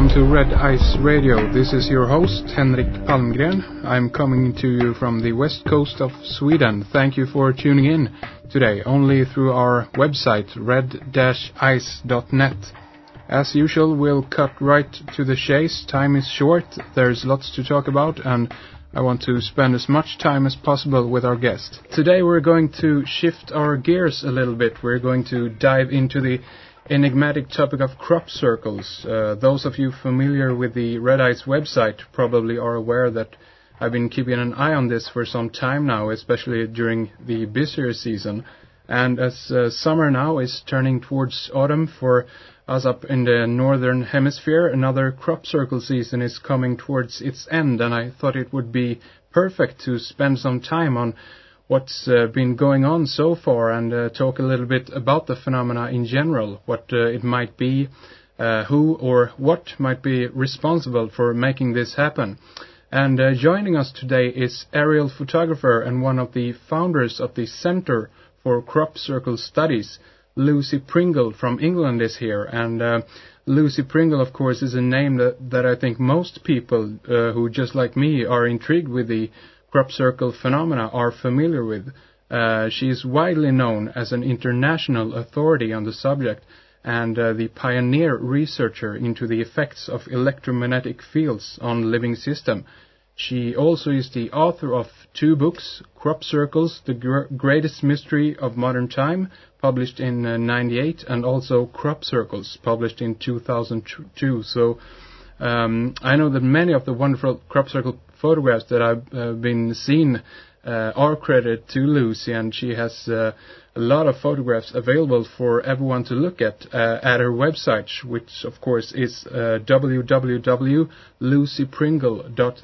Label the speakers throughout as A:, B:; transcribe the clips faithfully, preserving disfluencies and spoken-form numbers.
A: welcome to Red Ice Radio. This is your host, Henrik Palmgren. I'm coming to you from the west coast of Sweden. Thank you for tuning in today, only through our website, red dash ice dot net. As usual, we'll cut right to the chase. Time is short, there's lots to talk about, and I want to spend as much time as possible with our guest. Today we're going to shift our gears a little bit. We're going to dive into the enigmatic topic of crop circles. Uh, those of you familiar with the Red Ice website probably are aware that I've been keeping an eye on this for some time now, especially during the busier season. And as uh, summer now is turning towards autumn for us up in the northern hemisphere, another crop circle season is coming towards its end, and I thought it would be perfect to spend some time on what's uh, been going on so far and uh, talk a little bit about the phenomena in general, what uh, it might be, uh, who or what might be responsible for making this happen. And uh, joining us today is aerial photographer and one of the founders of the Center for Crop Circle Studies. Lucy Pringle from England is here, and uh, Lucy Pringle, of course, is a name that, that I think most people uh, who, just like me, are intrigued with the crop circle phenomena are familiar with. Uh, she is widely known as an international authority on the subject and uh, the pioneer researcher into the effects of electromagnetic fields on living system. She also is the author of two books, Crop Circles, The Gr- Greatest Mystery of Modern Time, published in uh, ninety-eight, and also Crop Circles, published in two thousand two. So um, I know that many of the wonderful crop circle photographs that I've uh, been seen uh, are credited to Lucy, and she has uh, a lot of photographs available for everyone to look at uh, at her website, which of course is uh, w w w dot lucy pringle dot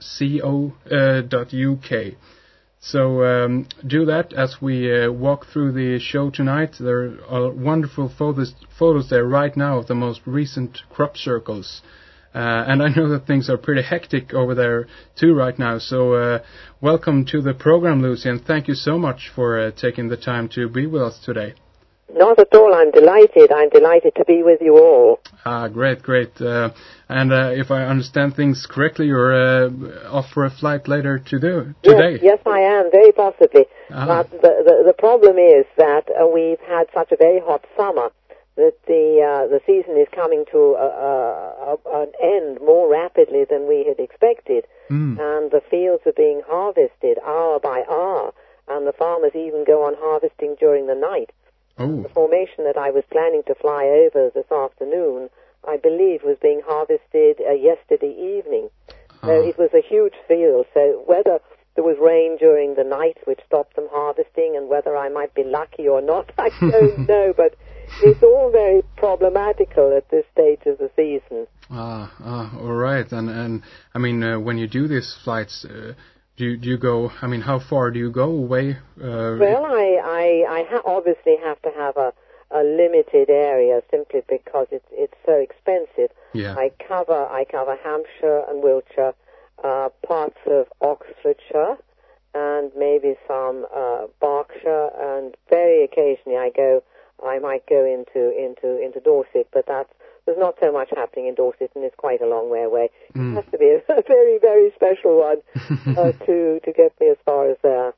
A: co dot u k. So um, do that as we uh, walk through the show tonight. There are wonderful photos, photos there right now of the most recent crop circles. Uh, and I know that things are pretty hectic over there too right now. So uh, welcome to the program, Lucy, and thank you so much for uh, taking the time to be with us today.
B: Not at all. I'm delighted. I'm delighted to be with you all.
A: Ah, great, great. Uh, and uh, if I understand things correctly, you're uh, off for a flight later to do, today.
B: Yes, yes, I am, very possibly.
A: Ah.
B: But the, the, the problem is that uh, we've had such a very hot summer that the uh, the season is coming to a, a, a, an end more rapidly than we had expected.
A: Mm.
B: And the fields are being harvested hour by hour, and the farmers even go on harvesting during the night.
A: Oh.
B: The formation that I was planning to fly over this afternoon, I believe, was being harvested uh, yesterday evening.
A: Ah.
B: So it was a huge field. So whether there was rain during the night, which stopped them harvesting, and whether I might be lucky or not, I don't know. But it's all very problematical at this stage of the season.
A: Ah, ah, all right. And, and I mean, uh, when you do these flights, uh, do, you, do you go, I mean, how far do you go away? Uh,
B: well, I, I, I ha- obviously have to have a, a limited area simply because it's, it's so expensive.
A: Yeah.
B: I cover, I cover Hampshire and Wiltshire, uh, parts of Oxfordshire, and maybe some uh, Berkshire, and very occasionally I go, I might go into, into, into Dorset, but that's, there's not so much happening in Dorset, and it's quite a long way away.
A: Mm.
B: It has to be a, a very, very special one uh, to, to get me as far as there.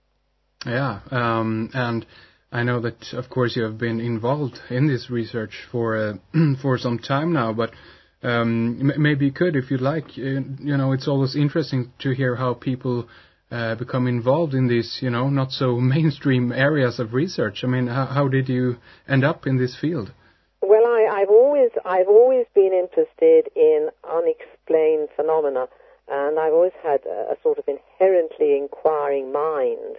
A: Yeah, um, and I know that, of course, you have been involved in this research for uh, for some time now, but um, m- maybe you could, if you'd like. Uh, you know, it's always interesting to hear how people uh, become involved in these, you know, not so mainstream areas of research. I mean, how, how did you end up in this field?
B: Well, I, I've always I've always been interested in unexplained phenomena, and I've always had a, a sort of inherently inquiring mind.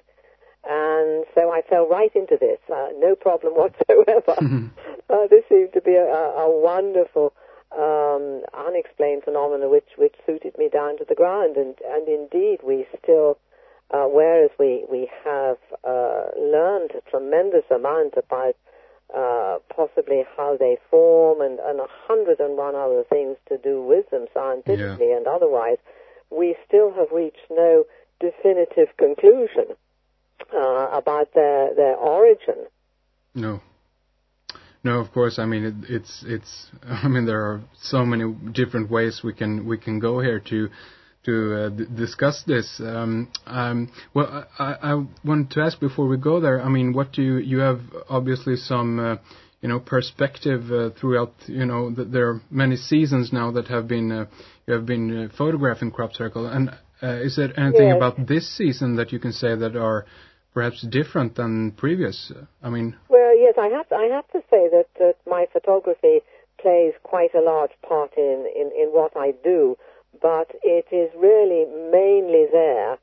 B: And so I fell right into this, uh, no problem whatsoever. uh, this seemed to be a, a wonderful, um, unexplained phenomena which, which suited me down to the ground. And, and indeed, we still, uh, whereas we, we have uh, learned a tremendous amount about uh, possibly how they form and, and a hundred and one other things to do with them scientifically yeah. and otherwise, we still have reached no definitive conclusion Uh, about their, their origin.
A: No. No, of course. I mean, it, it's it's. I mean, there are so many different ways we can we can go here to to uh, d- discuss this. Um, um, well, I, I want to ask before we go there. I mean, what do you you have obviously some uh, you know perspective uh, throughout. You know, that there are many seasons now that have been uh, you have been uh, photographing crop circle. And uh, is there anything
B: yes.
A: about this season that you can say that are perhaps different than previous? I mean.
B: Well, yes, I have. I have to say that, that my photography plays quite a large part in, in, in what I do, but it is really mainly there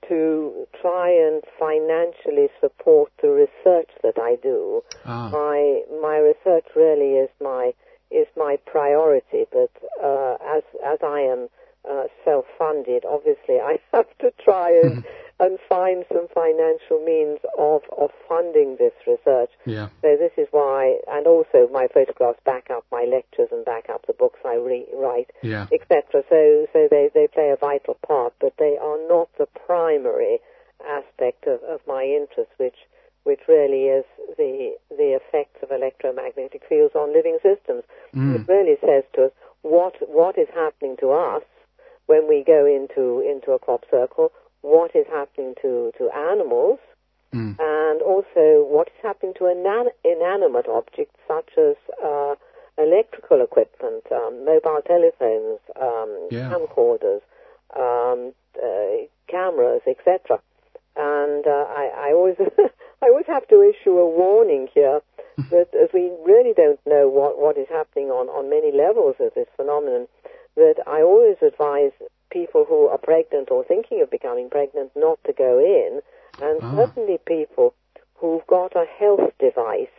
B: to try and financially support the research that I do.
A: Ah.
B: My my research really is my is my priority, but uh, as as I am uh, self-funded, obviously I have to try and. and find some financial means of, of funding this research.
A: Yeah.
B: So this is why, and also my photographs back up my lectures and back up the books I re- write,
A: yeah.
B: et cetera. So so they, they play a vital part, but they are not the primary aspect of, of my interest, which which really is the the effects of electromagnetic fields on living systems.
A: Mm.
B: It really says to us what what is happening to us when we go into into a crop circle, what is happening to, to animals, mm. and also what is happening to inan- inanimate objects such as uh, electrical equipment, um, mobile telephones, um,
A: yeah.
B: camcorders, um, uh, cameras, et cetera. And uh, I, I always I always have to issue a warning here that as we really don't know what, what is happening on, on many levels of this phenomenon, that I always advise people who are pregnant or thinking of becoming pregnant not to go in, and oh. certainly people who've got a health device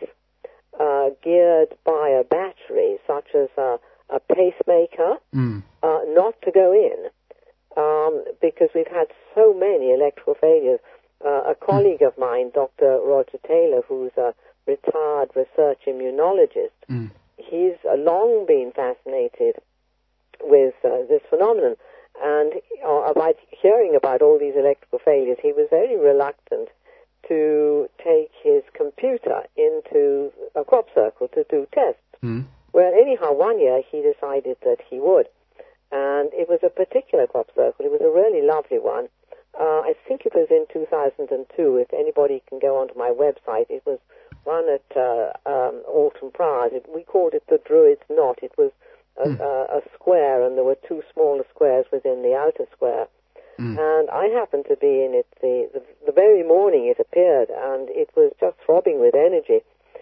B: uh, geared by a battery, such as a, a pacemaker, mm. uh, not to go in, um, because we've had so many electrical failures. Uh, a colleague mm. of mine, Doctor Roger Taylor, who's a retired research immunologist, mm. he's long been fascinated with uh, this phenomenon. And uh, by hearing about all these electrical failures, he was very reluctant to take his computer into a crop circle to do tests. Mm. Well, anyhow, one year he decided that he would. And it was a particular crop circle. It was a really lovely one. Uh, I think it was in two thousand two. If anybody can go onto my website, it was one at uh, um, Alton Priors. It, we called it the Druid's Knot. It was A, mm. uh, a square, and there were two smaller squares within the outer square. Mm. And I happened to be in it the, the, the very morning it appeared, and it was just throbbing with energy.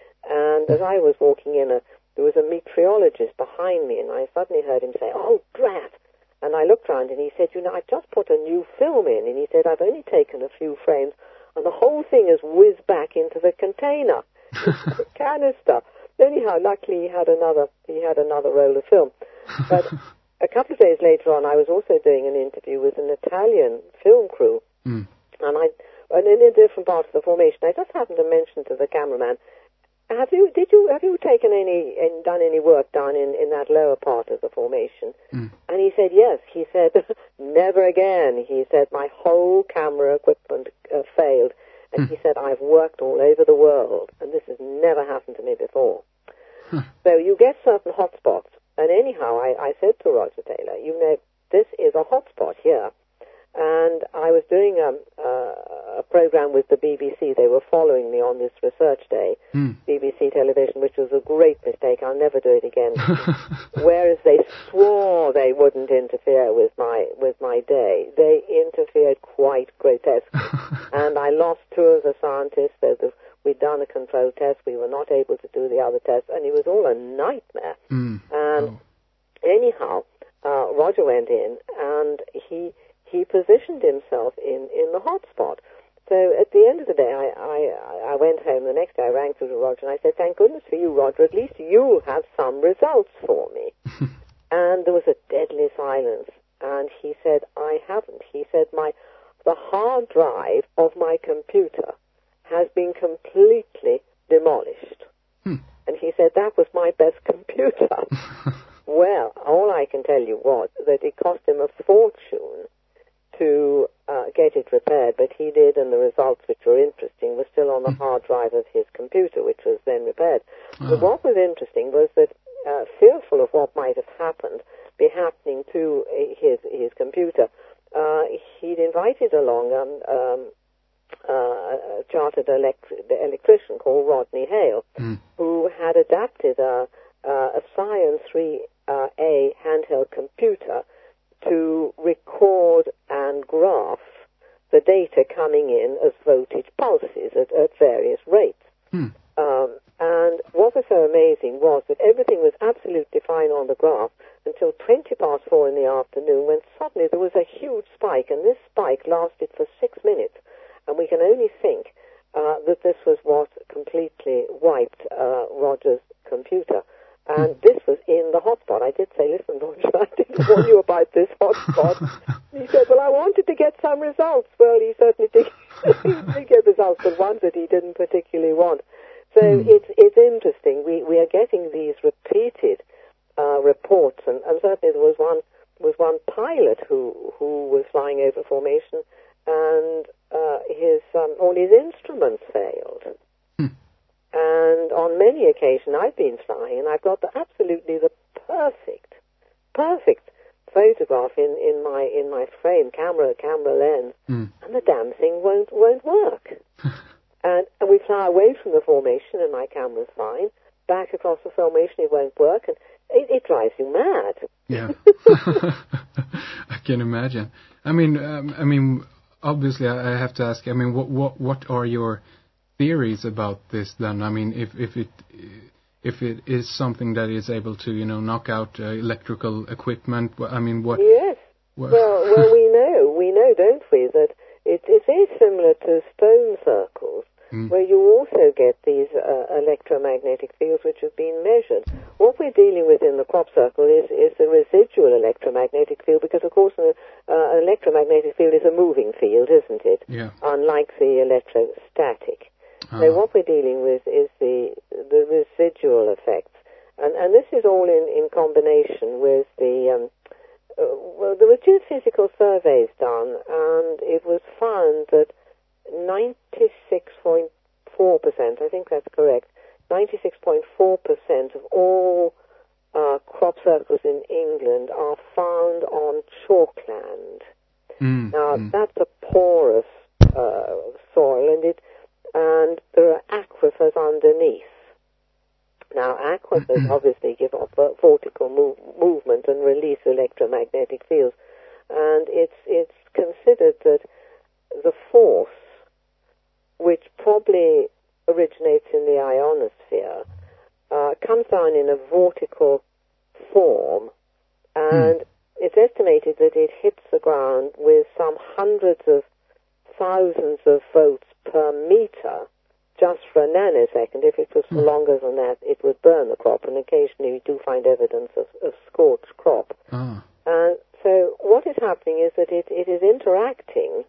B: And as I was walking in, a, there was a meteorologist behind me, and I suddenly heard him say, "Oh, drat!" And I looked round, and he said, "You know, I've just put a new film in." And he said, "I've only taken a few frames, and the whole thing has whizzed back into the container, the canister." Anyhow, luckily he had another he had another roll of film. But a couple of days later on, I was also doing an interview with an Italian film crew, mm. and I and in a different part of the formation. I just happened to mention to the cameraman, "Have you did you have you taken any and done any work down in, in that lower part of the formation?" Mm. And he said yes. He said, "Never again." He said, "My whole camera equipment uh, failed." And hmm. he said, "I've worked all over the world, and this has never happened to me before." Huh. So you get certain hotspots. And anyhow, I, I said to Roger Taylor, "You know, this is a hotspot here." And I was doing um, uh, a program with the B B C. They were following me on this research day, hmm. B B C television, which was a great mistake. I'll never do it again. Whereas they swore they wouldn't interfere with my with my day, they interfered quite grotesquely. And I lost two of the scientists. So the, we'd done a control test. We were not able to do the other test, and it was all a nightmare. Mm. And oh. anyhow, uh, Roger went in, and he he positioned himself in, in the hotspot. So at the end of the day, I, I, I went home. The next day, I rang through to Roger, and I said, "Thank goodness for you, Roger. At least you have some results for me." And there was a deadly silence. And he said, "I haven't." He said, "My the hard drive of my computer has been completely demolished." Hmm. And he said, "That was my best computer." Well, all I can tell you was that it cost him a fortune to uh, get it repaired, but he did, and the results, which were interesting, were still on the hard drive of his computer, which was then repaired. Oh. But what was interesting was that, uh, fearful of what might have happened, be happening to his his computer, uh, he'd invited along um, um, uh, a chartered electri- electrician called Rodney Hale, mm. who had adapted a, a Psion three A handheld computer to record and graph the data coming in as voltage pulses at, at various rates. Hmm. Um, and what was so amazing was that everything was absolutely fine on the graph until twenty past four in the afternoon, when suddenly there was a huge spike, and this spike lasted for six minutes. And we can only think uh, that this was what completely wiped uh, Roger's computer. And this was in the hotspot. I did say, listen, Roger, I didn't warn you about this hotspot. He said, well, I wanted to get some results. Well, he certainly did, he did get results, but ones that he didn't particularly want. So mm. it's it's interesting. We we are getting these repeated uh, reports, and, and certainly there was one was one pilot who who was flying over formation, and uh, his um, all his instruments failed. And on many occasions I've been flying, and I've got the, absolutely the perfect, perfect photograph in, in my in my frame, camera camera lens, mm. and the damn thing won't won't work. and, and we fly away from the formation, and my camera's fine. Back across the formation, it won't work, and it, it drives you mad.
A: Yeah, I can imagine. I mean, um, I mean, obviously, I have to ask. I mean, what what what are your theories about this then? I mean, if if it if it is something that is able to, you know, knock out uh, electrical equipment, I mean, what?
B: Yes. What? Well, well, we know, we know, don't we, that it, it's very similar to stone circles, mm. where you also get these uh, electromagnetic fields which have been measured. What we're dealing with in the crop circle is is the residual electromagnetic field, because of course an uh, electromagnetic field is a moving field, isn't it?
A: Yeah.
B: Unlike the electrostatic. So what we're dealing with is the the residual effects, and and this is all in, in combination with the um, uh, well, there were geophysical surveys done, and it was found that ninety-six point four percent, I think that's correct, ninety-six point four percent of all uh, crop circles in England are found on chalkland. Mm, now mm. that's a porous uh, soil, and it. And there are aquifers underneath. Now, aquifers obviously give off vortical move, movement and release electromagnetic fields, and it's it's considered that the force, which probably originates in the ionosphere, uh, comes down in a vortical form, and mm. it's estimated that it hits the ground with some hundreds of thousands of volts per meter just for a nanosecond. If it was for longer than that, it would burn the crop, and occasionally we do find evidence of, of scorched crop. Oh. And so what is happening is that it, it is interacting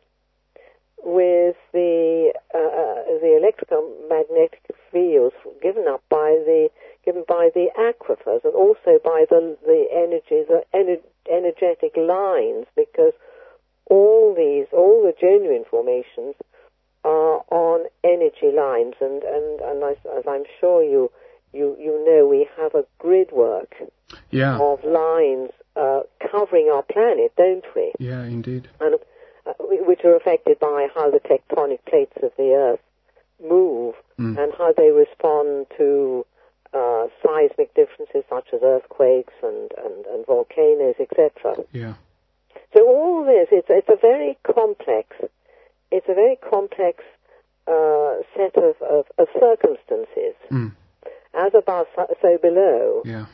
B: with the uh, the electromagnetic fields given up by the given by the aquifers, and also by the the energy the ener- energetic lines, because all these all the genuine formations are on energy lines, and and, and as, as I'm sure you you you know, we have a grid work
A: yeah.
B: of lines uh, covering our planet, don't we?
A: Yeah, indeed.
B: And uh, which are affected by how the tectonic plates of the Earth move mm. and how they respond to uh, seismic differences such as earthquakes and, and, and volcanoes, et cetera.
A: Yeah.
B: So all this, it's it's a very complex, it's a very complex uh, set of, of, of circumstances. Mm. As above, so below.
A: Yeah.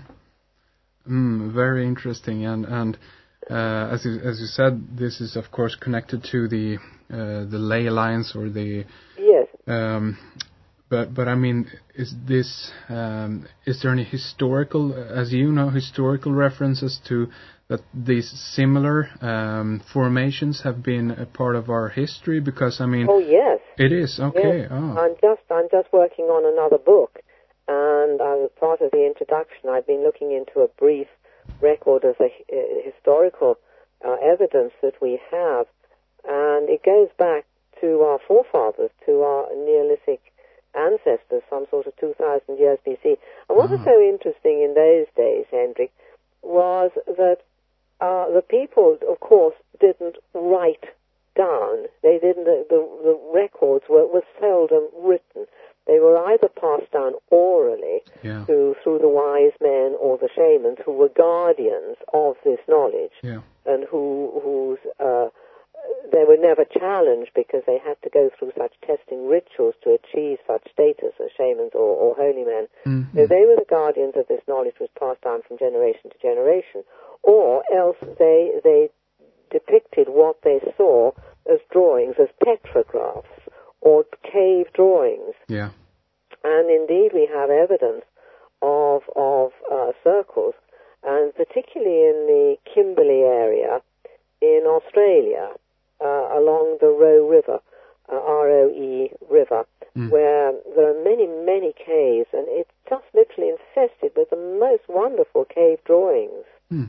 A: mm, very interesting, and and uh, as you, as you said, this is of course connected to the uh, the ley lines or the
B: yes.
A: Um, but but I mean, is this um, is there any historical, as you know, historical references to that these similar um, formations have been a part of our history? Because I mean,
B: oh yes,
A: it is okay.
B: Yes.
A: Oh.
B: I'm just I'm just working on another book, and as part of the introduction, I've been looking into a brief record of the uh, historical uh, evidence that we have, And it goes back to our forefathers, to our Neolithic ancestors, some sort of two thousand years B C. And what
A: Ah.
B: was so interesting in those days, Hendrik, was that uh, the people, of course, didn't write down. They didn't. The, the, the records were, were seldom written. They were either passed down orally
A: Yeah.
B: to, through the wise men or the shamans, who were guardians of this knowledge,
A: Yeah.
B: and who whose uh, they were never challenged because they had to go through such testing rituals to achieve such status as shamans or, or holy men.
A: Mm-hmm.
B: So they were the guardians of this knowledge, was passed down from generation to generation, or else they they depicted what they saw as drawings, as petrographs or cave drawings.
A: Yeah.
B: And indeed we have evidence of of uh, circles, and particularly in the Kimberley area in Australia, uh, along the Roe River, uh, R O E River,
A: Mm.
B: where there are many, many caves, and it's just literally infested with the most wonderful cave drawings.
A: Mm.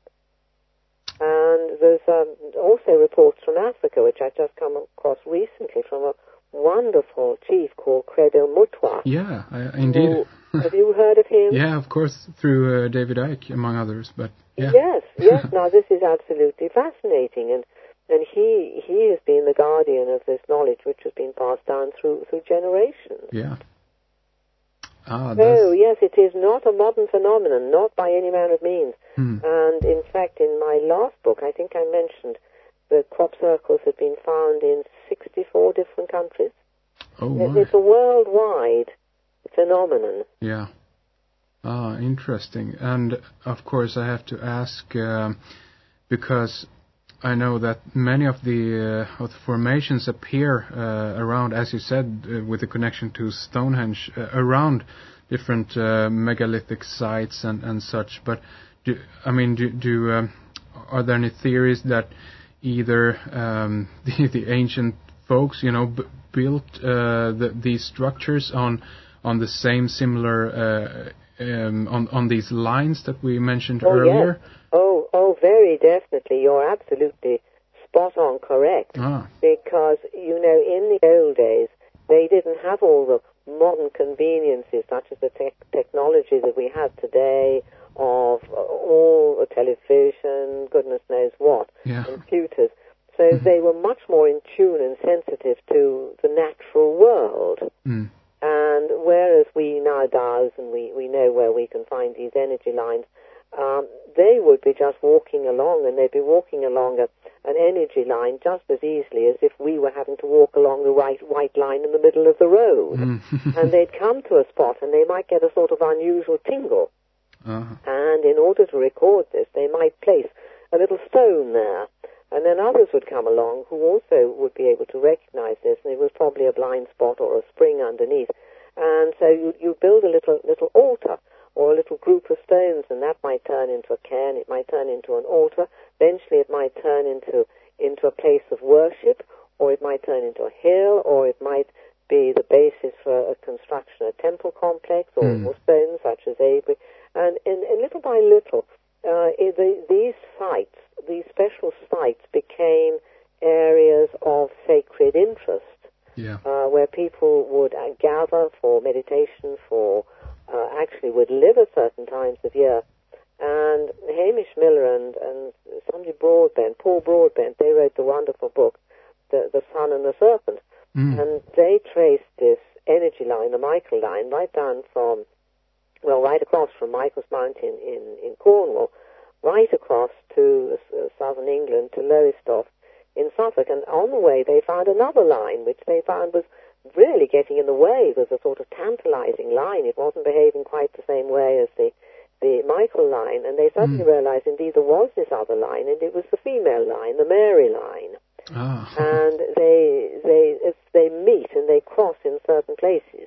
B: And there's um, also reports from Africa, which I've just come across recently, from a wonderful chief called Credo Mutwa.
A: Yeah, I, indeed.
B: Who, have you heard of him?
A: Yeah, of course, through uh, David Icke, among others. But yeah.
B: Yes, yes. Now this is absolutely fascinating, and and he he has been the guardian of this knowledge, which has been passed down through through generations.
A: Yeah. Ah,
B: So,
A: that's...
B: yes, it is not a modern phenomenon, not by any manner of means.
A: Hmm.
B: And, in fact, in my last book, I think I mentioned that crop circles have been found in sixty-four different countries.
A: Oh, my.
B: It's a worldwide phenomenon.
A: Yeah. Ah, interesting. And, of course, I have to ask, um, because I know that many of the, uh, of the formations appear uh, around, as you said, uh, with the connection to Stonehenge, uh, around different uh, megalithic sites and, and such. But, do, I mean, do, do um, are there any theories that either um, the, the ancient folks, you know, b- built uh, the, these structures on on the same similar uh, um, on on these lines that we mentioned
B: Oh,
A: earlier?
B: yes. Oh, oh, very definitely. You're absolutely spot on correct.
A: Ah.
B: Because, you know, in the old days, they didn't have all the modern conveniences, such as the te- technology that we have today, of uh, all the television, goodness knows what,
A: Yeah.
B: computers. So mm-hmm. they were much more in tune and sensitive to the natural world.
A: Mm.
B: And whereas we now dowse and we, we know where we can find these energy lines, um, they would be just walking along, and they'd be walking along a, an energy line just as easily as if we were having to walk along the right white line in the middle of the road.
A: Mm.
B: And they'd come to a spot and they might get a sort of unusual tingle.
A: Uh-huh.
B: And in order to record this, they might place a little stone there. And then others would come along who also would be able to recognize this, and it was probably a blind spot or a spring underneath. And so you, you build a little little altar or a little group of stones, and that might turn into a cairn, it might turn into an altar, eventually it might turn into into a place of worship, or it might turn into a hill, or it might be the basis for a construction, a temple complex, or, mm. or stones such as Avebury. And, and, and little by little, uh, it, the, these sites, these special sites became areas of sacred interest,
A: yeah.
B: uh, where people would uh, gather for meditation, for uh, actually would live at certain times of year. And Hamish Miller and, and somebody Broadbent, Paul Broadbent, they wrote the wonderful book, The, the Sun and the Serpent.
A: Mm.
B: And they traced this energy line, the Michael line, right down from, well, right across from Michael's Mountain in, in Cornwall, right across to uh, southern England, to Lowestoft in Suffolk. And on the way, they found another line, which they found was really getting in the way. It was a sort of tantalizing line. It wasn't behaving quite the same way as the, the Michael line. And they suddenly mm. realized, indeed, there was this other line, and it was the female line, the Mary line.
A: Oh.
B: And they, they, if they meet and they cross in certain places.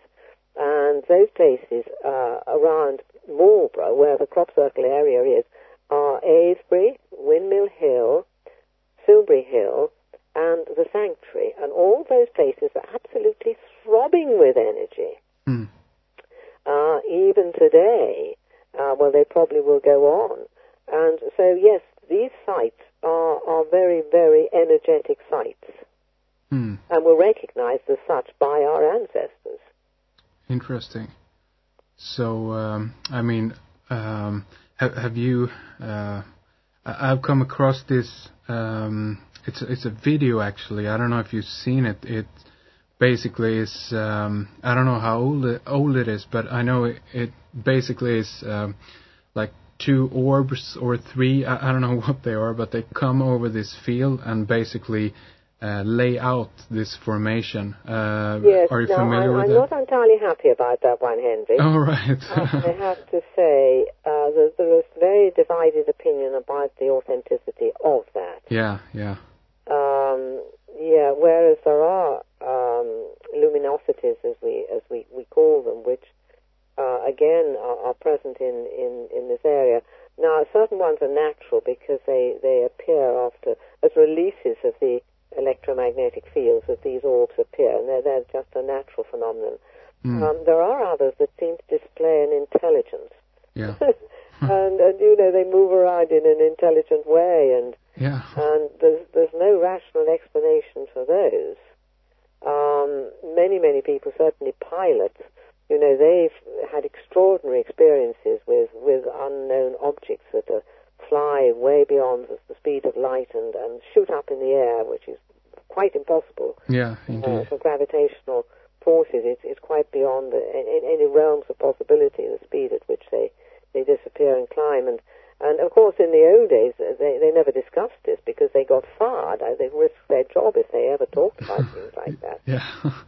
B: And those places uh, around Marlborough, where the crop circle area is, are Avebury, Windmill Hill, Silbury Hill, and the Sanctuary. And all those places are absolutely throbbing with energy.
A: Mm.
B: Uh, even today, uh, well, they probably will go on. And so, yes, these sites are, are very, very energetic sites.
A: Hmm.
B: and were recognized as such by our ancestors.
A: Interesting. So, um, I mean, um, have, have you? Uh, I've come across this. Um, it's it's a video actually. I don't know if you've seen it. It basically is. Um, I don't know how old it, old it is, but I know it, it basically is um, like two orbs or three. I, I don't know what they are, but they come over this field and basically uh, lay out this formation. Uh,
B: yes,
A: are you
B: now
A: familiar
B: I'm,
A: with
B: I'm
A: that?
B: not entirely happy about that one, Henry.
A: Oh, right.
B: I have to say uh, there's, there is very divided opinion about the authenticity of that.
A: Yeah, yeah.
B: Um, yeah, whereas there are um, luminosities, as we as we, we call them, which uh, again are, are present in, in, in this area. Now, certain ones are natural because they, they appear after as releases of the electromagnetic fields that these orbs appear, and they're, they're just a natural phenomenon.
A: Mm.
B: Um, there are others that seem to display an intelligence.
A: Yeah.
B: and, and, you know, they move around in an intelligent way, and
A: Yeah.
B: and there's, there's no rational explanation for those. Um, many, many people, certainly pilots, you know, they've had extraordinary experiences with, with unknown objects that are, fly way beyond the, the speed of light and, and shoot up in the air, which is quite impossible.
A: Yeah, indeed.
B: Uh, for gravitational forces, it's, it's quite beyond the, in, any realms of possibility, the speed at which they, they disappear and climb. And, and of course, in the old days, they, they never discussed this because they got fired. They risked their job if they ever talked about things like that.
A: Yeah.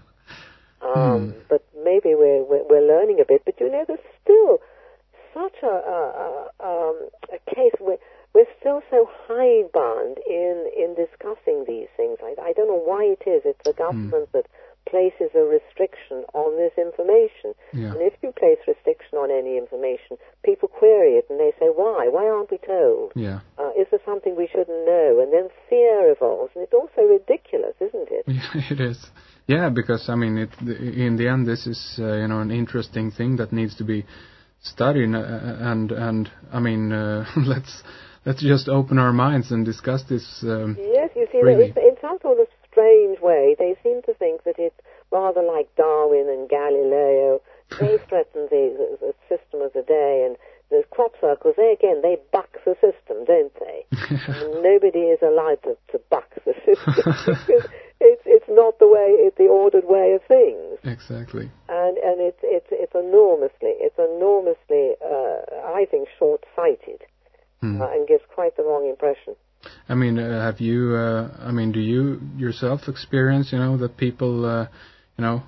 B: Um,
A: hmm.
B: But maybe we're, we're, we're learning a bit. But, you know, there's still such a, a, a, um, a case where we're still so hidebound in, in discussing these things. I, I don't know why it is. It's the government mm. that places a restriction on this information.
A: Yeah.
B: And if you place restriction on any information, people query it and they say, why? Why aren't we told?
A: Yeah.
B: Uh, is there something we shouldn't know? And then fear evolves. And it's also ridiculous, isn't it?
A: Yeah, it is. Yeah, because, I mean, it, in the end, this is, uh, you know, an interesting thing that needs to be studied. Uh, and, and I mean, uh, let's let's just open our minds and discuss this. Um,
B: yes, you see,
A: really.
B: it's, in some sort of strange way, they seem to think that it's rather like Darwin and Galileo. They threaten the, the, the system of the day, and the crop circles, they again, they buck the system, don't they? And nobody is allowed to, to buck the system because it's it's not the way, it's the ordered way of things.
A: Exactly.
B: And and it's it's it's enormously, it's enormously, uh, I think, short-sighted, hmm. uh, and gives quite the wrong impression.
A: I mean, uh, have you? Uh, I mean, do you yourself experience, you know, that people, uh, you know,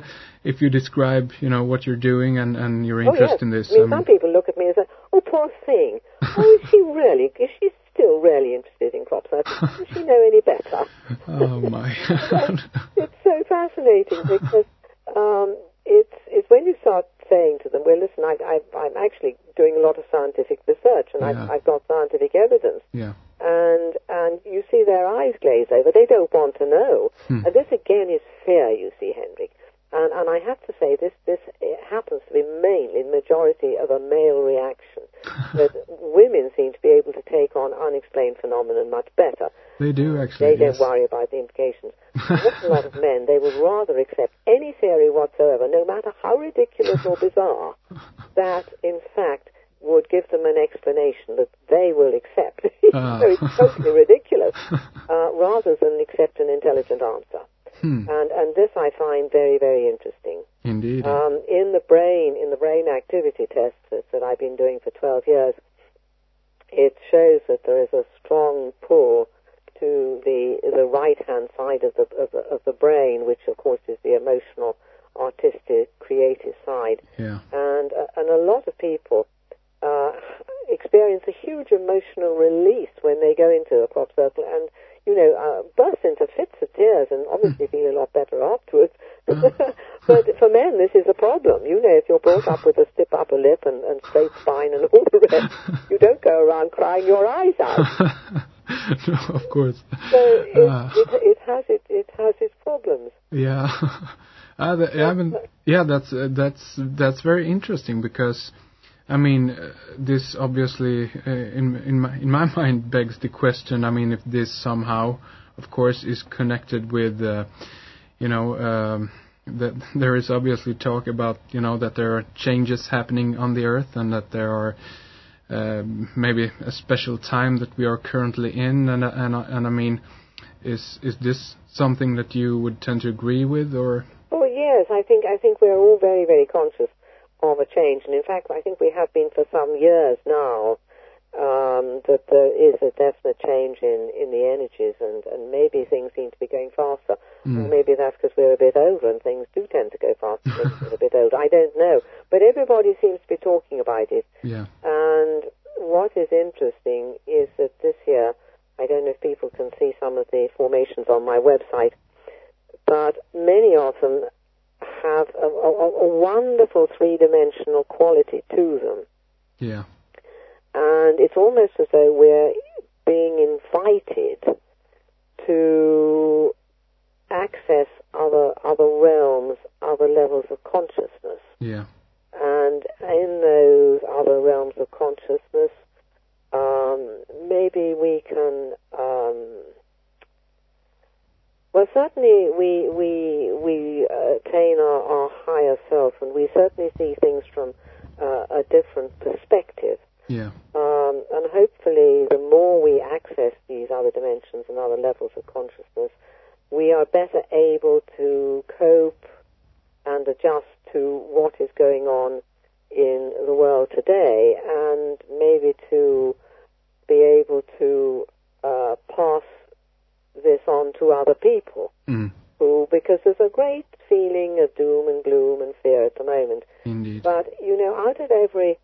A: if you describe, you know, what you're doing and, and your interest
B: oh, yes.
A: in this?
B: I mean,
A: um,
B: some people look at me and say, "Oh, poor thing. Oh, is she really? Is she still really interested in crop circles? Doesn't she know any better?"
A: Oh my!
B: It's so fascinating because um, it's it's when you start saying to them, "Well, listen, I, I, I'm actually doing a lot of scientific research, and
A: yeah.
B: I've, I've got scientific evidence."
A: Yeah.
B: And and you see their eyes glaze over. They don't want to know.
A: Hmm.
B: And this again is fear, you see, Hendrik. And and I have to say this this it happens to be mainly the majority of a male reaction. That women seem to be able to take on unexplained phenomena much better.
A: They do actually.
B: They
A: yes.
B: don't worry about the implications. There's a lot of men. They would rather accept any theory whatsoever, no matter how ridiculous or bizarre, that in fact would give them an explanation that they will accept.
A: Uh.
B: So it's totally ridiculous, uh, rather than accept an intelligent answer.
A: Hmm.
B: And and this I find very, very interesting.
A: Indeed.
B: Um, in the brain, in the brain activity tests that, that I've been doing for twelve years, it shows that there is a strong pull to the the right-hand side of the, of the of the brain, which of course is the emotional, artistic, creative side.
A: Yeah.
B: And uh, and a lot of people uh, experience a huge emotional release when they go into a crop circle, and you know, uh, burst into fits of tears, and obviously feel a lot better afterwards. But for men, this is a problem. You know, if you're brought up with a stiff upper lip and, and straight spine and all the rest, you don't go around crying your eyes out.
A: No, of course.
B: So it,
A: uh.
B: it, it has it it has its problems.
A: Yeah. uh, the, I mean, yeah, that's uh, that's that's very interesting because, I mean, uh, this obviously uh, in in my in my mind begs the question. I mean, if this somehow of course, is connected with, uh, you know, um, that there is obviously talk about, you know, that there are changes happening on the Earth, and that there are uh, maybe a special time that we are currently in, and and and I mean, is is this something that you would tend to agree with, or?
B: Oh yes, I think I think we're all very very conscious of a change, and in fact, I think we have been for some years now. Um, that there is a definite change in, in the energies, and, and maybe things seem to be going faster. Mm. Or maybe that's because we're a bit older and things do tend to go faster when we're a bit older. I don't know. But everybody seems to be talking about it.
A: Yeah.
B: And what is interesting is that this year, I don't know if people can see some of the formations on my website, but many of them have a, a, a wonderful three-dimensional quality to them.
A: Yeah.
B: And it's almost as though we're being invited to access other other realms, other levels of consciousness.
A: Yeah.
B: And in those other realms of consciousness, um, maybe we can. Um, well, certainly we we we attain our, our higher self, and we certainly see things from uh, a different perspective.
A: Yeah.
B: Um, and hopefully the more we access these other dimensions and other levels of consciousness, we are better able to cope and adjust to what is going on in the world today, and maybe to be able to uh, pass this on to other people.
A: Mm.
B: Who, because there's a great feeling of doom and gloom and fear at the moment.
A: Indeed.
B: But, you know, out of every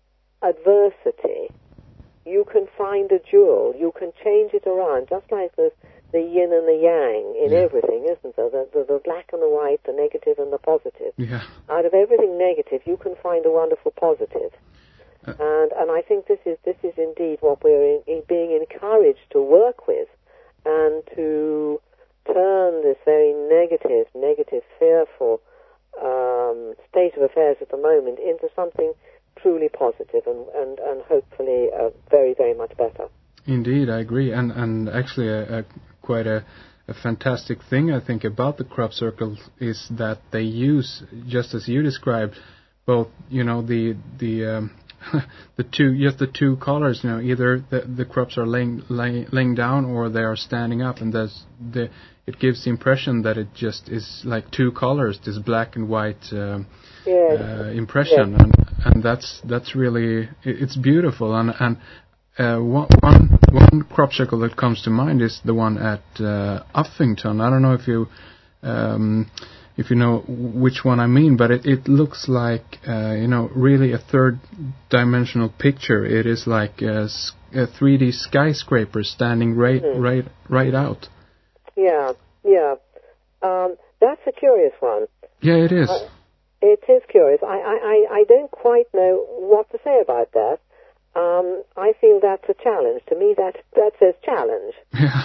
B: adversity, you can find a jewel. You can change it around, just like the, the yin and the yang in
A: yeah.
B: everything, isn't there? The, the, the black and the white, the negative and the positive.
A: Yeah.
B: Out of everything negative, you can find a wonderful positive. Uh, and and I think this is this is indeed what we're in, in being encouraged to work with, and to turn this very negative, negative, fearful um, state of affairs at the moment into something truly positive and, and, and hopefully uh, very, very much better.
A: Indeed, I agree. And and actually a, a, quite a, a fantastic thing, I think, about the crop circles is that they use, just as you described, both, you know, the the um, the two, just the two colors, you know, either the, the crops are laying, laying laying down or they are standing up, and there's the it gives the impression that it just is like two colors, this black and white um,
B: yes.
A: uh, impression,
B: yes.
A: and and that's that's really, it's beautiful. And and uh, one one one crop circle that comes to mind is the one at uh, Uffington. I don't know if you um, if you know which one I mean, but it, it looks like uh, you know, really a third dimensional picture. It is like a, a three D skyscraper standing right mm-hmm. right right out.
B: Yeah, yeah. Um, that's a curious one.
A: Yeah, it is.
B: Uh, it is curious. I, I, I don't quite know what to say about that. Um, I feel that's a challenge. To me, that that says challenge.
A: Yeah.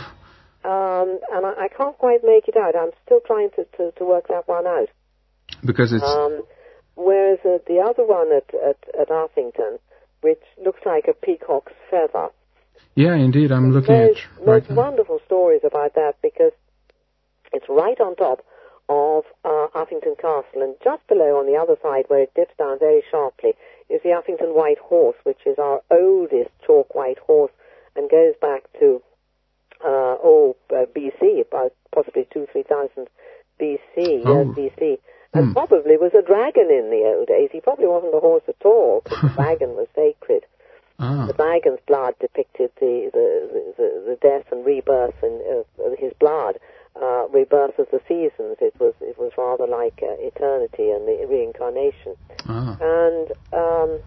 B: Um, and I, I can't quite make it out. I'm still trying to, to, to work that one out.
A: Because it's...
B: Um, whereas uh, the other one at, at, at Arthington, which looks like a peacock's feather.
A: Yeah, indeed. I'm looking
B: there's,
A: at...
B: There's
A: right
B: wonderful stories about that, because it's right on top of uh, Uffington Castle, and just below on the other side, where it dips down very sharply, is the Uffington White Horse, which is our oldest chalk white horse and goes back to uh, oh uh, B C, about possibly two three thousand B C,
A: oh.
B: years B C, and
A: hmm.
B: probably was a dragon in the old days. He probably wasn't a horse at all, because the dragon was sacred.
A: Ah.
B: The dragon's blood depicted the the, the, the death and rebirth in uh, his blood. Uh, rebirth of the seasons. It was it was rather like uh, eternity and the reincarnation.
A: Ah.
B: And um,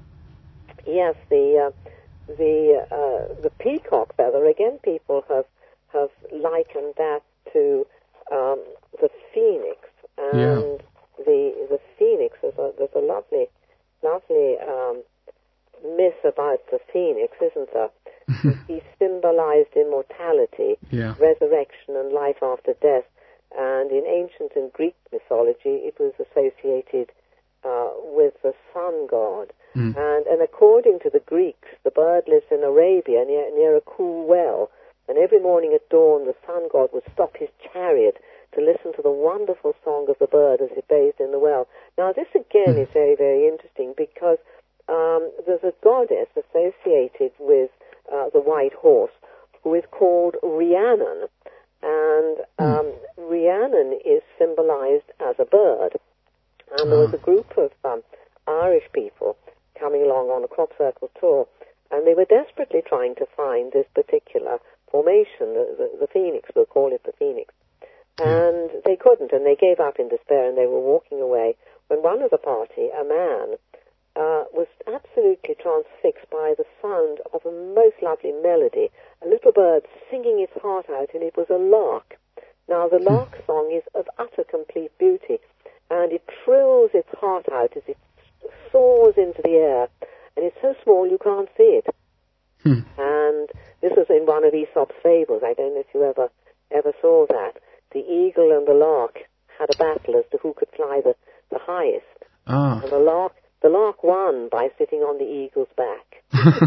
B: yes, the uh, the uh, the peacock feather. Again, people have have likened that to um, the phoenix. And
A: yeah.
B: the the phoenix. There's a there's a lovely lovely um, myth about the phoenix, isn't there? He symbolized immortality,
A: yeah.
B: resurrection, and life after death. And in ancient and Greek mythology, it was associated uh, with the sun god.
A: Mm.
B: And, and according to the Greeks, the bird lives in Arabia near, near a cool well. And every morning at dawn, the sun god would stop his chariot to listen to the wonderful song of the bird as it bathed in the well. Now, this again is very, very interesting because um, there's a goddess associated with uh, the white horse who is called Rhiannon. And um, Rhiannon is symbolized as a bird. And there was a group of um, Irish people coming along on a crop circle tour, and they were desperately trying to find this particular formation, the, the, the phoenix, we'll call it the phoenix. And they couldn't, and they gave up in despair, and they were walking away when one of the party, a man, uh, was absolutely transfixed by the sound of a most lovely melody, a little bird singing its heart out, and it was a lark. Now, the lark song is of utter complete beauty, and it trills its heart out as it soars into the air, and it's so small you can't see it. Hmm. And this was in one of Aesop's fables. I don't know if you ever ever saw that. The eagle and the lark had a battle as to who could fly the, the highest.
A: Ah.
B: And the lark, the lark won by sitting on the eagle's back.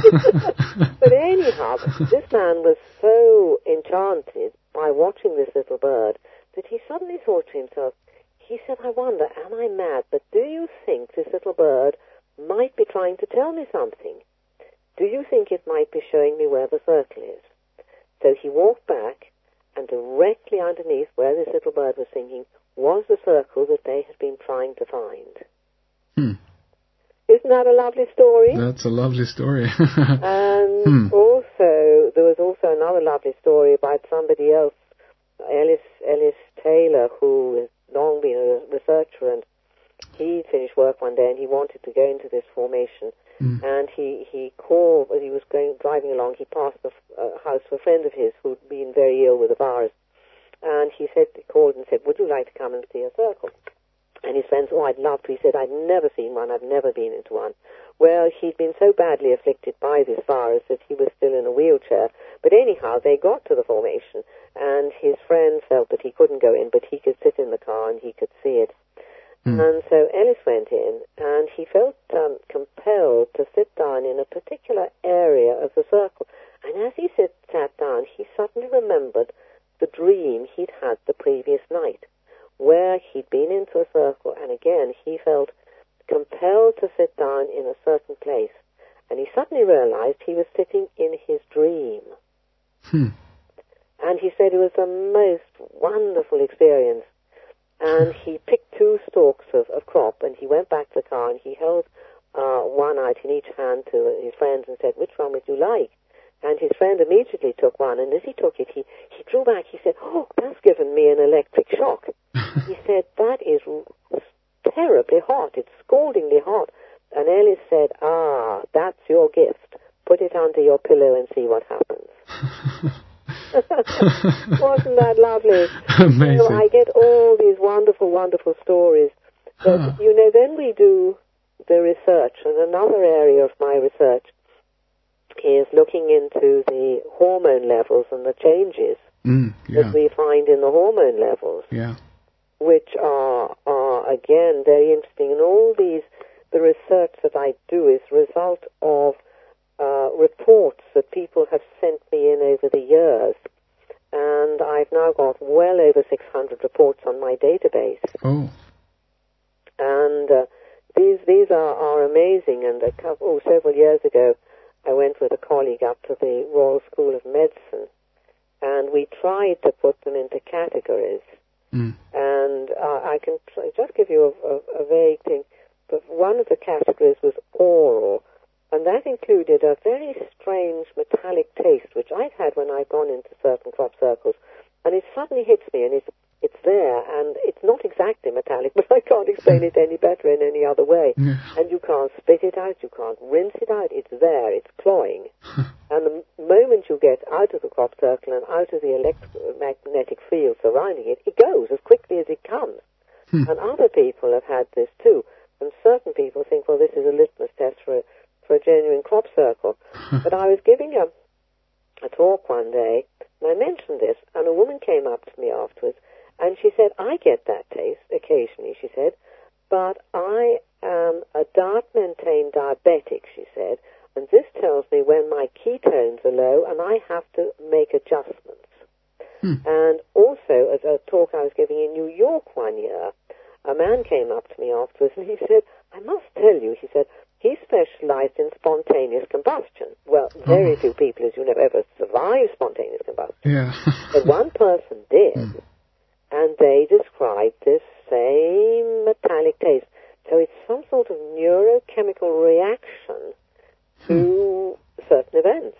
B: But anyhow, this man was so enchanted by watching this little bird that he suddenly thought to himself, he said, I wonder, am I mad? But do you think this little bird might be trying to tell me something? Do you think it might be showing me where the circle is? So he walked back, and directly underneath where this little bird was singing was the circle that they had been trying to find.
A: Hmm.
B: Isn't that a lovely story?
A: That's a lovely story.
B: And
A: hmm.
B: also, there was also another lovely story about somebody else, Ellis, Ellis Taylor, who has long been a researcher, and he finished work one day and he wanted to go into this formation. Mm. And he, he called, as he was going, driving along, he passed the uh, house of a friend of his who'd been very ill with a virus. And he said, he called and said, would you like to come and see a circle? And his friend said, oh, I'd love to. He said, I'd never seen one. I've never been into one. Well, he'd been so badly afflicted by this virus that he was still in a wheelchair. But anyhow, they got to the formation, and his friend felt that he couldn't go in, but he could sit in the car and he could see it. Mm. And so Ellis went in, and he felt um, compelled to sit down in a particular area of the circle. And as he sit, sat down, he suddenly remembered the dream he'd had the previous night, where he'd been into a circle, and again he felt compelled to sit down in a certain place. And he suddenly realized he was sitting in his dream.
A: Hmm.
B: And he said it was the most wonderful experience. And he picked two stalks of, of crop, and he went back to the car, and he held uh, one out in each hand to his friends and said, which one would you like? And his friend immediately took one, and as he took it, he, he drew back. He said, oh, that's given me an electric shock. He said, that is terribly hot. It's scaldingly hot. And Ellis said, ah, that's your gift. Put it under your pillow and see what happens. Wasn't that lovely?
A: Amazing.
B: So I get all these wonderful, wonderful stories. But, huh. you know, then we do the research, and another area of my research is looking into the hormone levels and the changes
A: mm, yeah.
B: that we find in the hormone levels,
A: yeah.
B: which are, are, again, very interesting. And all these, the research that I do is a result of uh, reports that people have sent me in over the years. And I've now got well over six hundred reports on my database.
A: Oh.
B: And uh, these these are, are amazing. And a couple, oh, several years ago, I went with a colleague up to the Royal School of Medicine, and we tried to put them into categories.
A: Mm.
B: And uh, I can tr- just give you a, a, a vague thing, but one of the categories was oral, and that included a very strange metallic taste, which I'd had when I'd gone into certain crop circles, and it suddenly hits me, and it's it's there, and it's not exactly metallic, but I can't explain it any better in any other way.
A: Yeah.
B: And you can't spit it out, you can't rinse it out, it's there, it's cloying. And the moment you get out of the crop circle and out of the electromagnetic field surrounding it, it goes as quickly as it comes.
A: Hmm.
B: And other people have had this too. And certain people think, well, this is a litmus test for a, for a genuine crop circle. But I was giving a, a talk one day, and I mentioned this, and a woman came up to me afterwards, and she said, I get that taste occasionally, she said, but I am a diet-maintained diabetic, she said, and this tells me when my ketones are low, and I have to make adjustments. Hmm. And also, at a talk I was giving in New York one year, a man came up to me afterwards and he said, I must tell you, he said, he specialized in spontaneous combustion. Well, very oh. few people, as you know, ever survive spontaneous combustion.
A: Yeah.
B: But one person did, mm. and they described this same metallic taste. So it's some sort of neurochemical reaction to hmm. certain events.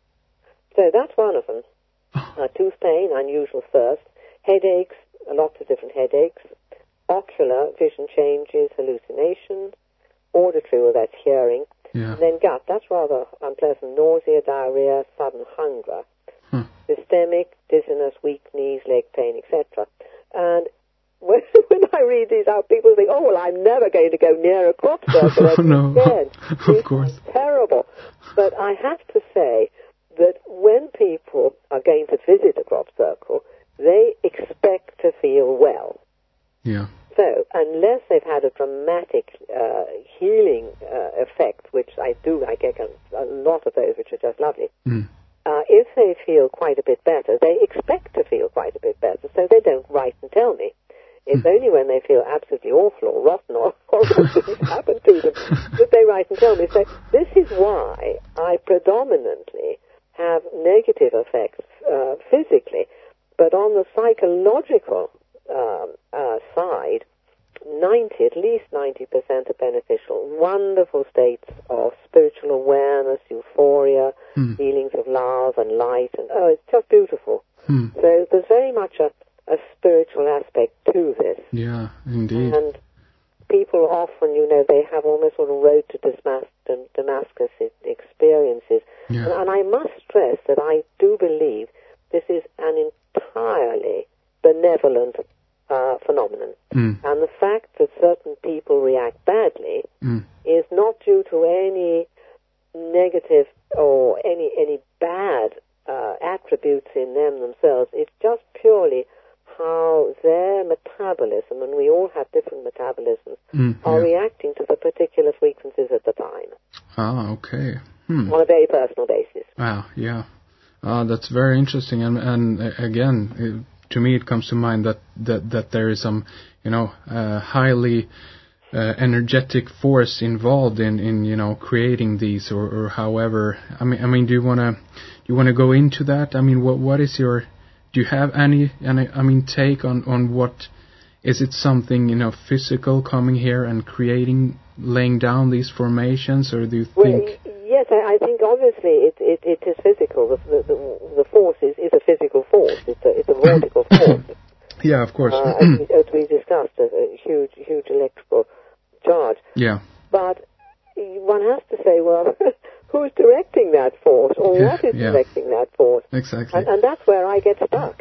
B: So that's one of them. Uh, tooth pain, unusual thirst, headaches, lots of different headaches, ocular, vision changes, hallucinations, auditory, well, that's hearing,
A: yeah.
B: and then gut, that's rather unpleasant, nausea, diarrhea, sudden hunger, hmm. systemic, dizziness, weak knees, leg pain, et cetera. And when, when I read these out, people think, oh, well, I'm never going to go near a crop circle.
A: Oh, no,
B: again.
A: of these course.
B: Terrible. But I have to say that when people are going to visit a crop circle, they expect to feel well.
A: Yeah.
B: So, unless they've had a dramatic uh, healing uh, effect, which I do, I get a, a lot of those, which are just lovely, mm. uh, if they feel quite a bit better, they expect to feel quite a bit better, so they don't write and tell me. It's mm. only when they feel absolutely awful or rotten or horrible things happen to them that they write and tell me. So this is why I predominantly have negative effects uh, physically, but on the psychological Um, uh, side, ninety, at least ninety percent are beneficial. Wonderful states of spiritual awareness, euphoria, mm. feelings of love and light, and oh, it's just beautiful. Mm. So there's very much a, a spiritual aspect to this.
A: Yeah, indeed.
B: And people often, you know, they have almost sort of road to Damascus, Damascus experiences. Yeah. And, and I must stress that I do believe this is an entirely benevolent uh, phenomenon. Mm. And the fact that certain people react badly mm. is not due to any negative or any any bad uh, attributes in them themselves. It's just purely how their metabolism, and we all have different metabolisms, mm, are yeah. reacting to the particular frequencies at the time.
A: Ah, okay. Hmm.
B: On a very personal basis.
A: Wow, yeah. Uh, that's very interesting. And, and uh, again, it, to me, it comes to mind that, that, that there is some, you know, uh, highly uh, energetic force involved in, in, you know, creating these, or, or however. I mean, I mean, do you wanna, do you wanna go into that? I mean, what, what is your, do you have any, any, I mean, take on, on what, is it something, you know, physical coming here and creating, laying down these formations, or do you think?
B: Well, yes, I, I think obviously it, it, it is physical. The, the, the force is, is a physical force. It's a, it's a vortical force.
A: Yeah, of course.
B: Uh, as, we, as we discussed, a, a huge, huge electrical charge.
A: Yeah.
B: But one has to say, well, who's directing that force, or
A: yeah,
B: what is
A: yeah.
B: directing that force?
A: Exactly.
B: And, and that's where I get stuck.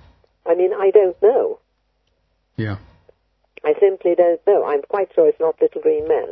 B: I mean, I don't know.
A: Yeah.
B: I simply don't know. I'm quite sure it's not Little Green Men.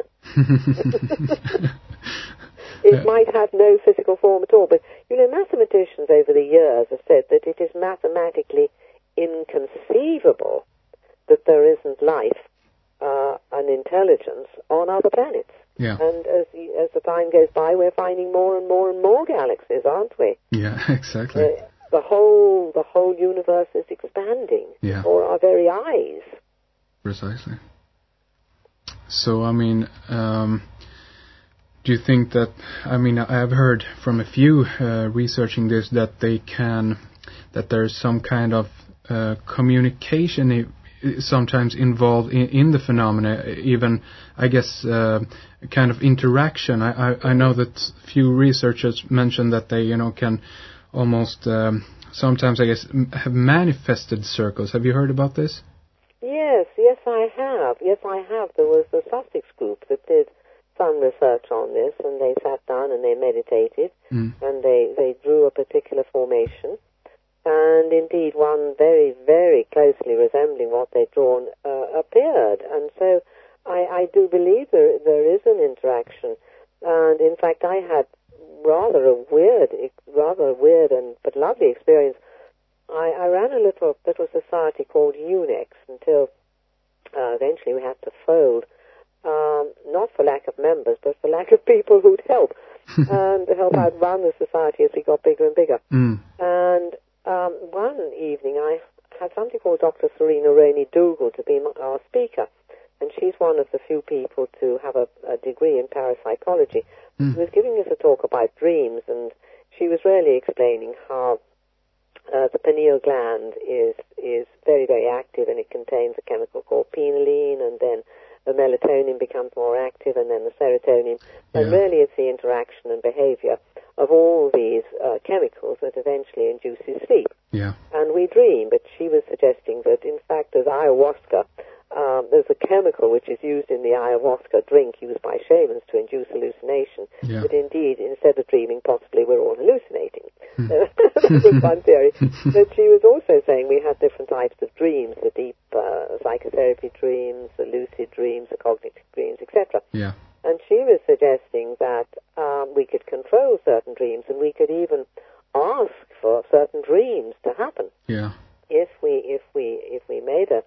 B: It yeah. might have no physical form at all. But, you know, mathematicians over the years have said that it is mathematically inconceivable that there isn't life uh, and intelligence on other planets.
A: Yeah.
B: And as as the time goes by, we're finding more and more and more galaxies, aren't we?
A: Yeah, exactly.
B: Uh, the whole the whole universe is expanding
A: yeah.
B: before our very eyes.
A: Precisely. So, I mean, um, do you think that, I mean, I've heard from a few uh, researching this that they can, that there's some kind of uh, communication I- sometimes involved in, in the phenomena, even, I guess, uh, kind of interaction. I, I, I know that few researchers mentioned that they, you know, can almost, um, sometimes, I guess, m- have manifested circles. Have you heard about this?
B: Yes, yes, I have. Yes, I have. There was the Sussex group that did some research on this, and they sat down and they meditated, mm. and they, they drew a particular formation. And indeed, one very, very closely resembling what they'd drawn uh, appeared. And so I, I do believe there, there is an interaction. And in fact, I had rather a weird, rather weird and but lovely experience. I, I ran a little little society called Unix until uh, eventually we had to fold, um, not for lack of members, but for lack of people who'd help and help out run the society as we got bigger and bigger. Mm. And um, one evening I had somebody called Doctor Serena Rainey-Dougal to be my, our speaker, and she's one of the few people to have a, a degree in parapsychology. Mm. She was giving us a talk about dreams, and she was really explaining how uh, the pineal gland is is very, very active, and it contains a chemical called pinealine, and then the melatonin becomes more active, and then the serotonin. Yeah. And really it's the interaction and behavior of all these uh, chemicals that eventually induces sleep.
A: Yeah.
B: And we dream, but she was suggesting that, in fact, there's ayahuasca. Um, there's a chemical which is used in the ayahuasca drink used by shamans to induce hallucination.
A: Yeah.
B: But indeed, instead of dreaming, possibly we're all hallucinating. Hmm. That was one theory. But she was also saying we had different types of dreams, the deep uh, psychotherapy dreams, the lucid dreams, the cognitive dreams, et cetera.
A: Yeah.
B: And she was suggesting that um, we could control certain dreams, and we could even ask for certain dreams to happen.
A: Yeah.
B: If we if we if we made a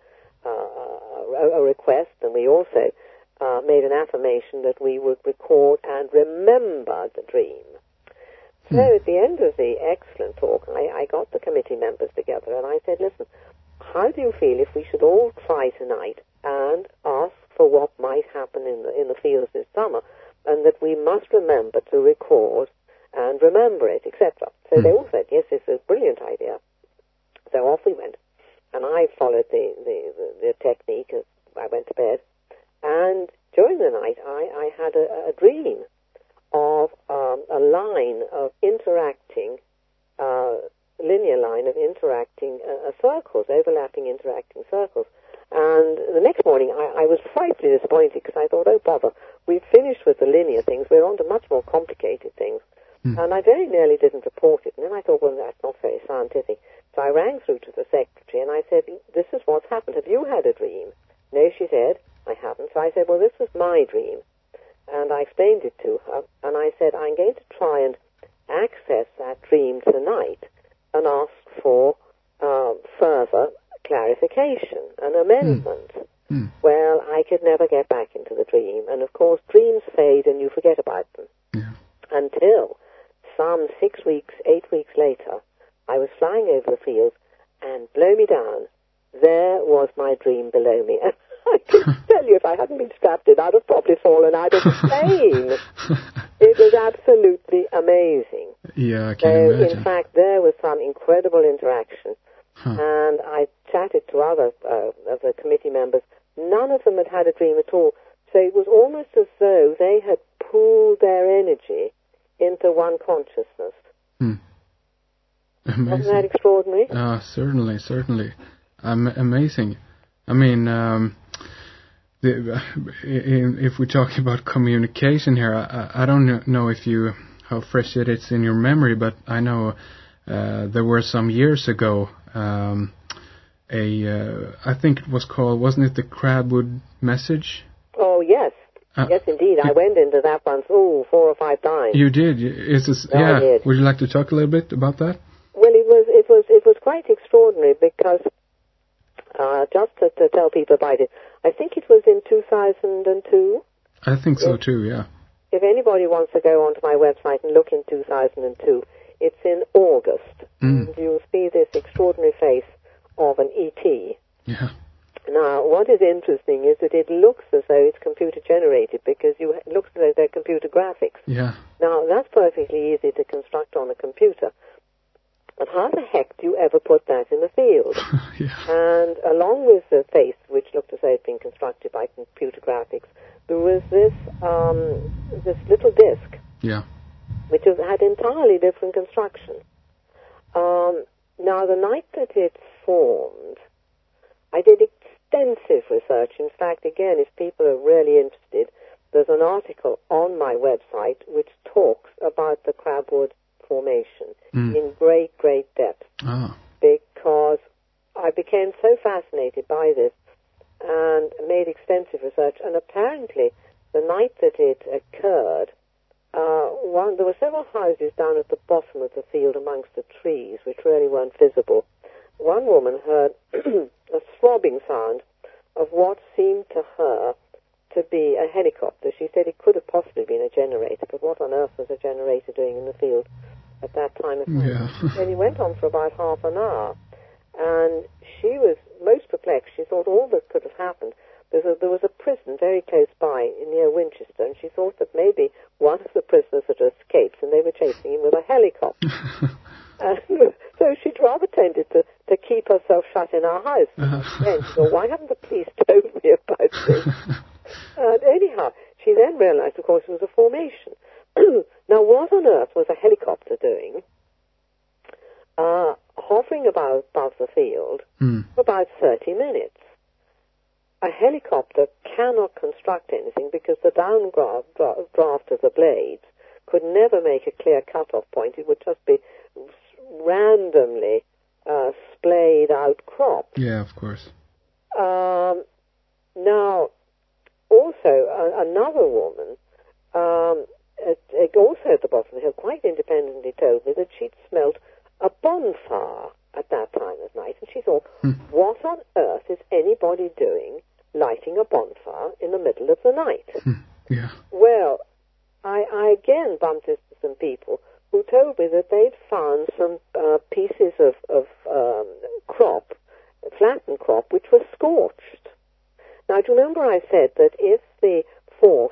B: uh, a, a request, and we also uh, made an affirmation that we would record and remember the dream. So hmm. at the end of the excellent talk, I, I got the committee members together, and I said, "Listen, how do you feel if we should all try tonight and ask for what might happen in the in the fields this summer, and that we must remember to record and remember it, et cetera" So mm. they all said, "Yes, this is a brilliant idea." So off we went, and I followed the the, the, the technique as I went to bed. And during the night, I, I had a, a dream of um, a line of interacting, uh, linear line of interacting uh, circles, overlapping interacting circles. And the next morning, I, I was frightfully disappointed because I thought, oh, bother, we've finished with the linear things. We're on to much more complicated things. Mm. And I very nearly didn't report it. And then I thought, well, that's not very scientific. So I rang through to the secretary, and I said, this is what's happened. Have you had a dream? No, she said, I haven't. So I said, well, this was my dream. And I explained it to her. And I said, I'm going to try and access that dream tonight and ask for uh, further clarification, an amendment. Mm. Mm. Well, I could never get back into the dream. And, of course, dreams fade and you forget about them.
A: Yeah.
B: Until some six weeks, eight weeks later, I was flying over the field, and blow me down, there was my dream below me. And I can tell you, if I hadn't been strapped in, I'd have probably fallen out of the plane. It was absolutely amazing.
A: Yeah, I can
B: so,
A: imagine.
B: In fact, there was some incredible interaction. Huh. And I chatted to other uh, of the committee members. None of them had had a dream at all. So it was almost as though they had pooled their energy into one consciousness.
A: Hmm. Amazing.
B: Wasn't that extraordinary?
A: Uh, certainly, certainly. Um, amazing. I mean, um, the, if we're talking about communication here, I, I don't know if you, how fresh it is in your memory, but I know uh, there were some years ago, um, a, uh, I think it was called, wasn't it the Crabwood Message?
B: Oh, yes. Uh, yes, indeed. I went into that once, oh, four or five times.
A: You did? Is this,
B: no,
A: yeah.
B: I did.
A: Would you like to talk a little bit about that?
B: Well, it was it was it was quite extraordinary because uh, just to, to tell people about it, I think it was in two thousand two.
A: I think so
B: if,
A: too. Yeah.
B: If anybody wants to go onto my website and look in two thousand two, it's in August,
A: mm.
B: and you'll see this extraordinary face of an E T.
A: Yeah.
B: Now, what is interesting is that it looks as though it's computer generated because you it looks as though they're computer graphics.
A: Yeah.
B: Now, that's perfectly easy to construct on a computer. But how the heck do you ever put that in the field?
A: Yeah.
B: And along with the face, which looked as though it had been constructed by computer graphics, there was this um, this little disc,
A: yeah,
B: which was, had entirely different construction. Um, now, the night that it formed, I did extensive research. In fact, again, if people are really interested, there's an article on my website which talks about the Crabwood Formation mm. in great, great depth.
A: Oh.
B: Because I became so fascinated by this and made extensive research. And apparently, the night that it occurred, uh, one there were several houses down at the bottom of the field amongst the trees, which really weren't visible. One woman heard a throbbing sound of what seemed to her to be a helicopter. She said it could have possibly been a generator, but what on earth was a generator doing in the field? at that time of night.
A: Yeah.
B: And he went on for about half an hour. And she was most perplexed. She thought all that could have happened. There was, a, there was a prison very close by near Winchester, and she thought that maybe one of the prisoners had escaped and they were chasing him with a helicopter. And so she'd rather tended to, to keep herself shut in her house. Uh-huh. Then she thought, why haven't the police told me about this? And anyhow, she then realized, of course, it was a formation. Now, what on earth was a helicopter doing? Uh, hovering about above the field
A: mm.
B: for about thirty minutes. A helicopter cannot construct anything because the downdraft draft of the blades could never make a clear cut-off point. It would just be randomly uh, splayed out crop.
A: Yeah, of course.
B: Um, now, also, uh, another woman, um, at, uh, also at the bottom of the hill, quite independently told me that she'd smelt a bonfire at that time of night, and she thought,
A: hmm.
B: what on earth is anybody doing lighting a bonfire in the middle of the night?
A: Hmm. Yeah.
B: Well, I, I again bumped into some people who told me that they'd found some uh, pieces of, of um, crop, flattened crop, which was scorched. Now, do you remember I said that if the force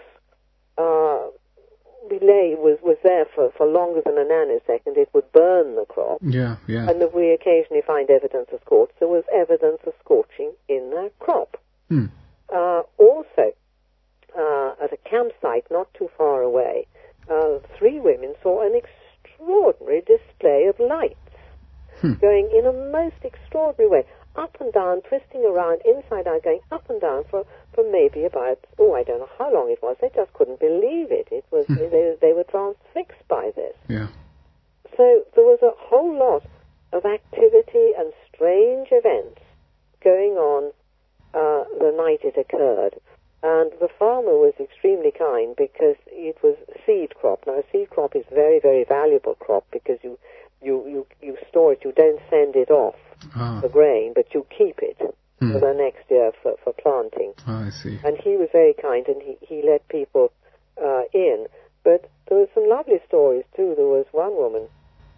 B: uh, relay was, was there for, for longer than a nanosecond, it would burn the crop.
A: Yeah, yeah.
B: And that we occasionally find evidence of scorch. There was evidence of scorching in that crop.
A: Hmm.
B: Uh, also, uh, at a campsite not too far away, uh, three women saw an extraordinary display of lights
A: hmm.
B: going in a most extraordinary way, up and down, twisting around, inside out, going up and down for, for maybe about, oh, I don't know how long it was. They just couldn't believe it. It was
A: hmm.
B: they, they were transfixed by this.
A: Yeah.
B: So there was a whole lot of activity and strange events going on uh, the night it occurred. And the farmer was extremely kind because it was seed crop. Now, a seed crop is very, very valuable crop because you, you, you, you store it. You don't send it off
A: ah.
B: for grain, but you keep it
A: hmm.
B: for the next year for, for planting.
A: Oh, I see.
B: And he was very kind, and he, he let people uh, in. But there were some lovely stories, too. There was one woman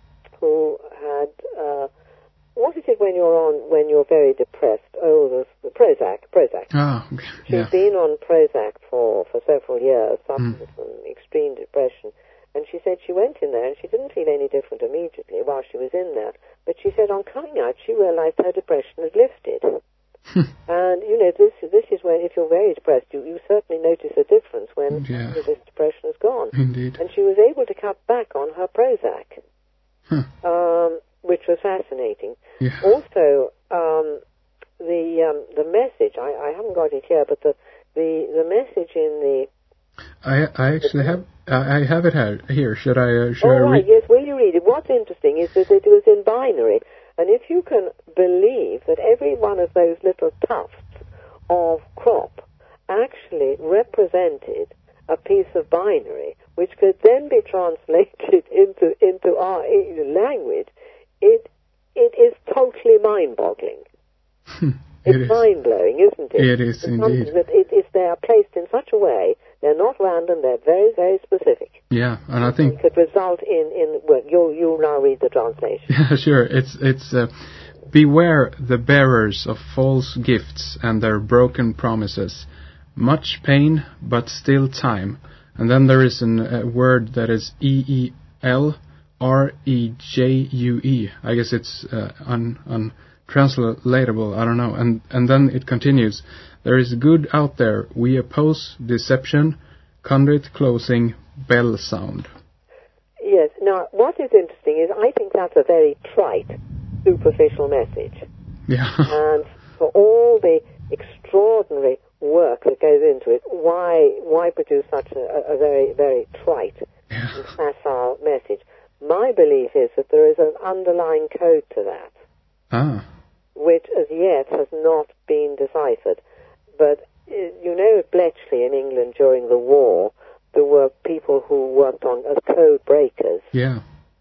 B: who had... Uh, what is it when you're on, when you're very depressed? Oh, the, the Prozac, Prozac.
A: Oh, okay. Yeah.
B: She'd been on Prozac for, for several years, suffering
A: Mm.
B: from extreme depression. And she said she went in there and she didn't feel any different immediately while she was in there. But she said on coming out, she realized her depression had lifted. And, you know, this this is when, if you're very depressed, you, you certainly notice a difference when
A: Yeah.
B: this depression is gone.
A: Indeed.
B: And she was able to cut back on her Prozac,
A: Huh.
B: um, which was fascinating.
A: Yeah.
B: Also, um, the um, the message, I, I haven't got it here, but the, the, the message in the...
A: I I actually have I have it here. Here, should I uh, should
B: Oh,
A: I
B: right,
A: read?
B: yes, will you read it? What's interesting is that it was in binary, and if you can believe that every one of those little tufts of crop actually represented a piece of binary, which could then be translated into into our language, it it is totally mind-boggling.
A: It
B: It's
A: is.
B: mind-blowing, isn't it?
A: It is
B: It's
A: indeed.
B: something that it is, they are placed in such a way, they're not random, they're very, very specific.
A: Yeah, and I think
B: It could result in, in well, you'll, you'll now read the translation.
A: yeah, sure. It's it's uh, beware the bearers of false gifts and their broken promises. Much pain, but still time. And then there is an, a word that is E E L R E J U E. I guess it's uh, un, untranslatable. I don't know. And and then it continues. There is good out there. We oppose deception. Conduit closing. Bell sound.
B: Yes. Now, what is interesting is I think that's a very trite, superficial message.
A: Yeah.
B: And for all the extraordinary work that goes into it, why why produce such a, a very, very trite
A: Yeah.
B: and facile message? My belief is that there is an underlying code to that,
A: Ah.
B: which as yet has not been deciphered. But, uh, you know, at Bletchley in England during the war, there were people who worked on as code breakers.
A: Yeah.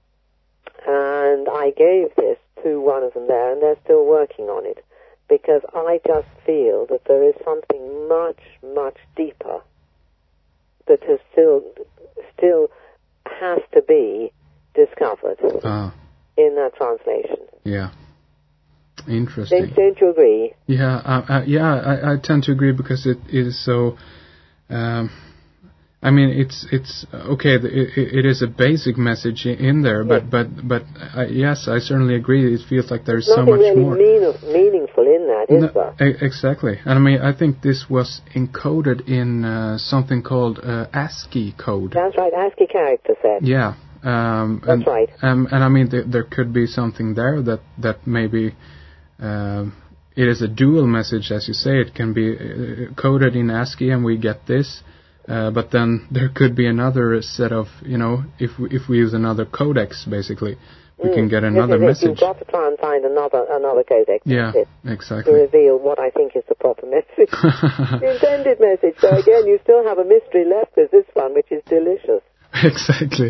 B: And I gave this to one of them there, and they're still working on it, because I just feel that there is something much, much deeper that has still, still has to be discovered
A: Ah.
B: in that translation.
A: Yeah. Interesting.
B: Don't, don't you agree?
A: Yeah, uh, uh, yeah, I, I tend to agree because it is so. Um, I mean, it's it's okay. It, it is a basic message in there,
B: Yes.
A: but but but uh, yes, I certainly agree. It feels like there's
B: Nothing
A: so much
B: really
A: more.
B: mean, meaningful in that, is
A: No,
B: there?
A: e- exactly, and I mean, I think this was encoded in uh, something called uh, ASCII code.
B: That's right, ASCII character set.
A: Yeah, um,
B: That's
A: and,
B: right.
A: Um, and I mean, th- there could be something there that that maybe. Um, it is a dual message, as you say. It can be uh, coded in ASCII, and we get this. Uh, but then there could be another set of, you know, if we, if we use another codex, basically, we
B: Mm.
A: can get
B: This
A: another
B: is it.
A: message.
B: You've got to try and find another another codex.
A: Yeah,
B: That's it, to
A: exactly.
B: reveal what I think is the proper message, the intended message. So again, you still have a mystery left with this one, which is delicious.
A: Exactly.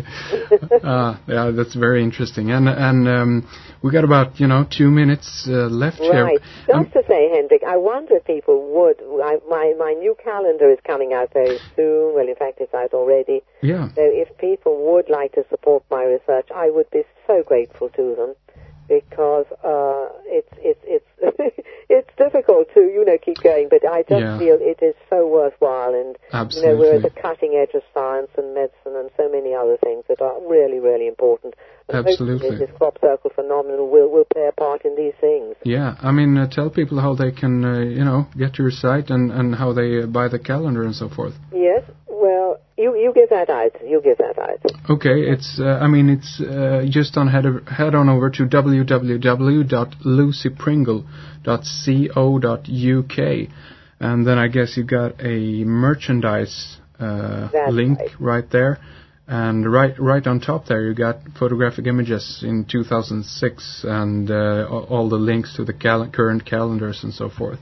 A: uh, yeah, that's very interesting. And and um, we got about you know two minutes uh, left here.
B: Right.
A: Um,
B: Just to say, Hendrik, I wonder if people would. I, my my new calendar is coming out very soon. Well, in fact, it's out already.
A: yeah.
B: So if people would like to support my research, I would be so grateful to them, because uh, it's it's it's it's difficult to you know keep going, but I just
A: Yeah.
B: feel it is so worthwhile, and
A: Absolutely.
B: you know we're at the cutting edge of science and medicine and so many other things that are really really important. And
A: Absolutely.
B: hopefully this crop circle phenomenon will will play a part in these things.
A: Yeah, I mean, uh, tell people how they can, uh, you know, get to your site and, and how they uh, buy the calendar and so forth.
B: Yes. Well, you you give that out. You give that out.
A: Okay, it's, uh, I mean, it's uh, just on head, of, head on over to w w w dot lucy pringle dot co dot u k, and then I guess you got a merchandise uh,
B: That's
A: link
B: right.
A: right there. And right right on top there, you got photographic images in two thousand six and uh, all, all the links to the cal- current calendars and so forth.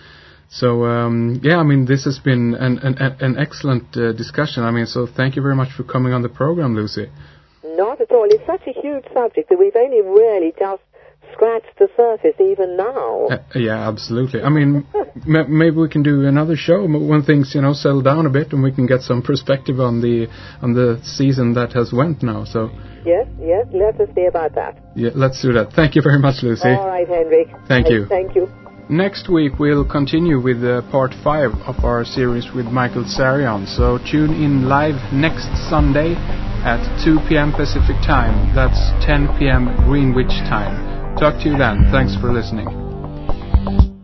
A: So, um, yeah, I mean, this has been an, an, an excellent uh, discussion. I mean, so thank you very much for coming on the program, Lucy.
B: Not at all. It's such a huge subject that we've only really just scratched the surface even now.
A: Uh, yeah, absolutely. I mean, m- maybe we can do another show when things, you know, settle down a bit and we can get some perspective on the on the season that has went now. So,
B: Yes, yes, let us see about that.
A: yeah, let's do that. Thank you very much, Lucy.
B: All right, Henrik.
A: Thank you.
B: Thank you.
A: Next week we'll continue with uh, part five of our series with Michael Tsarion. So tune in live next Sunday at two p.m. Pacific time. That's ten p.m. Greenwich time. Talk to you then. Thanks for listening.